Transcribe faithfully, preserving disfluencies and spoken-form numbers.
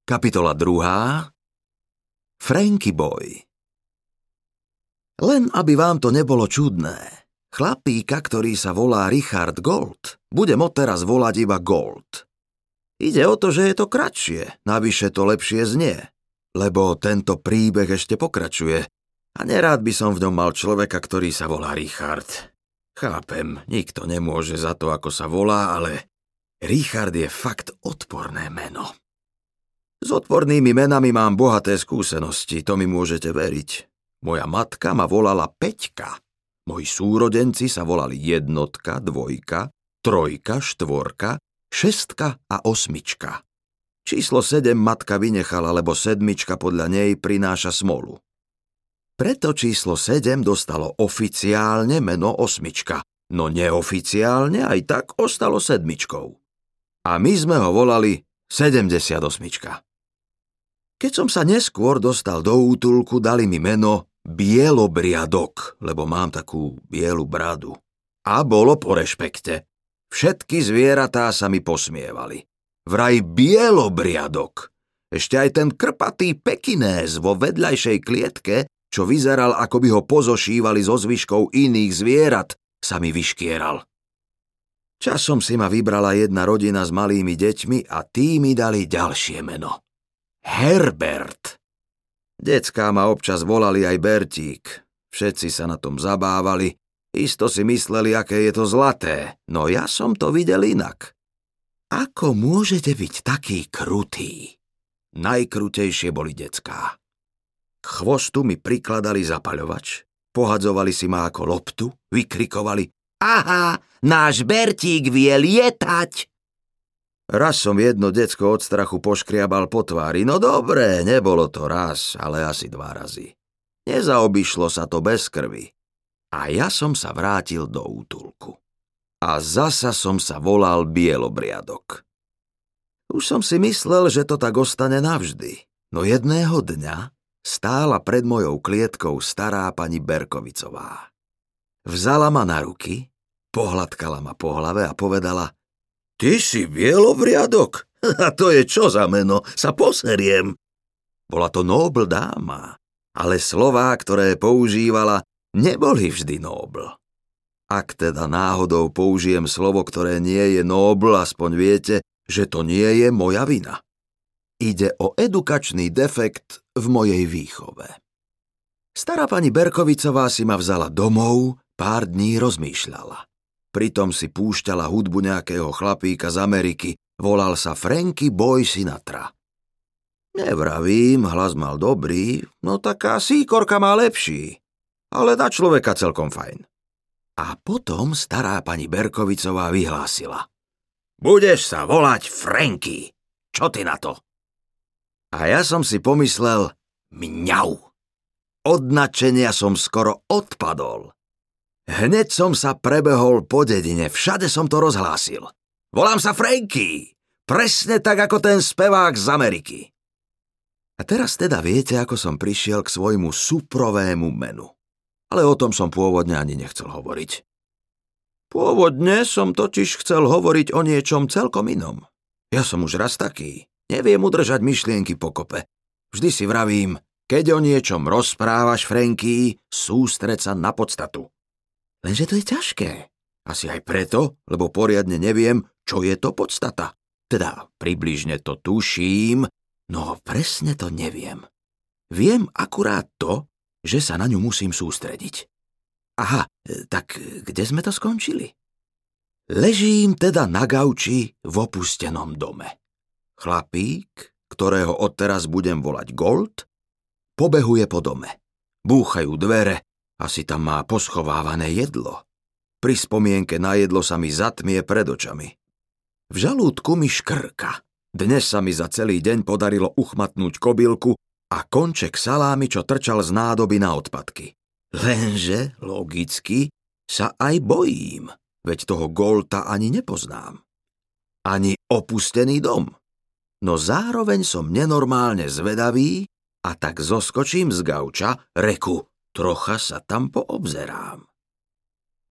Kapitola druhá. Franky Boy. Len aby vám to nebolo čudné, chlapíka, ktorý sa volá Richard Gold, budem odteraz volať iba Gold. Ide o to, že je to kratšie, navyše to lepšie znie, lebo tento príbeh ešte pokračuje a nerád by som v ňom mal človeka, ktorý sa volá Richard. Chápem, nikto nemôže za to, ako sa volá, ale Richard je fakt odporné meno. S odpornými menami mám bohaté skúsenosti, to mi môžete veriť. Moja matka ma volala Peťka. Moji súrodenci sa volali jednotka, dvojka, trojka, štvorka, šestka a osmička. Číslo sedem matka vynechala, lebo sedmička podľa nej prináša smolu. Preto číslo sedem dostalo oficiálne meno osmička, no neoficiálne aj tak ostalo sedmičkou. A my sme ho volali sedemdesiatosmička. Keď som sa neskôr dostal do útulku, dali mi meno Bielobriadok, lebo mám takú bielu bradu. A bolo po rešpekte. Všetky zvieratá sa mi posmievali. Vraj Bielobriadok. Ešte aj ten krpatý pekinéz vo vedľajšej klietke, čo vyzeral, ako by ho pozošívali zo zvyškov iných zvierat, sa mi vyškieral. Časom si ma vybrala jedna rodina s malými deťmi a tí mi dali ďalšie meno. Herbert. Decká ma občas volali aj Bertík. Všetci sa na tom zabávali. Isto si mysleli, aké je to zlaté, no ja som to videl inak. Ako môžete byť taký krutý? Najkrutejšie boli decká. K chvostu mi prikladali zapaľovač, pohadzovali si ma ako loptu, vykrikovali: Aha, náš Bertík vie lietať! Raz som jedno decko od strachu poškriabal po tvári. No dobre, nebolo to raz, ale asi dva razy. Nezaobišlo sa to bez krvi. A ja som sa vrátil do útulku. A zasa som sa volal Bielobriadok. Už som si myslel, že to tak ostane navždy. No jedného dňa stála pred mojou klietkou stará pani Berkovicová. Vzala ma na ruky, pohladkala ma po hlave a povedala: Ty si Bielobriadok? A to je čo za meno? Sa poseriem. Bola to nobl dáma, ale slová, ktoré používala, neboli vždy nobl. Ak teda náhodou použijem slovo, ktoré nie je nobl, aspoň viete, že to nie je moja vina. Ide o edukačný defekt v mojej výchove. Stará pani Berkovicová si ma vzala domov, pár dní rozmýšľala. Pritom si púšťala hudbu nejakého chlapíka z Ameriky. Volal sa Franky Boy Sinatra. Nevravím, hlas mal dobrý, no taká síkorka má lepší. Ale na človeka celkom fajn. A potom stará pani Berkovicová vyhlásila: Budeš sa volať Franky. Čo ty na to? A ja som si pomyslel: Mňau. Od nadšenia som skoro odpadol. Hneď som sa prebehol po dedine, všade som to rozhlásil. Volám sa Franky, presne tak ako ten spevák z Ameriky. A teraz teda viete, ako som prišiel k svojmu suprovému menu. Ale o tom som pôvodne ani nechcel hovoriť. Pôvodne som totiž chcel hovoriť o niečom celkom inom. Ja som už raz taký, neviem udržať myšlienky pokope. Vždy si vravím, keď o niečom rozprávaš, Franky, sústreď sa na podstatu. Lenže to je ťažké. Asi aj preto, lebo poriadne neviem, čo je to podstata. Teda približne to tuším, no presne to neviem. Viem akurát to, že sa na ňu musím sústrediť. Aha, tak kde sme to skončili? Ležím teda na gauči v opustenom dome. Chlapík, ktorého odteraz budem volať Gold, pobehuje po dome. Búchajú dvere, asi tam má poschovávané jedlo. Pri spomienke na jedlo sa mi zatmie pred očami. V žalúdku mi škrka. Dnes sa mi za celý deň podarilo uchmatnúť kobylku a konček salámy, čo trčal z nádoby na odpadky. Lenže, logicky, sa aj bojím, veď toho Golta ani nepoznám. Ani opustený dom. No zároveň som nenormálne zvedavý a tak zoskočím z gauča, reku, trocha sa tam poobzerám.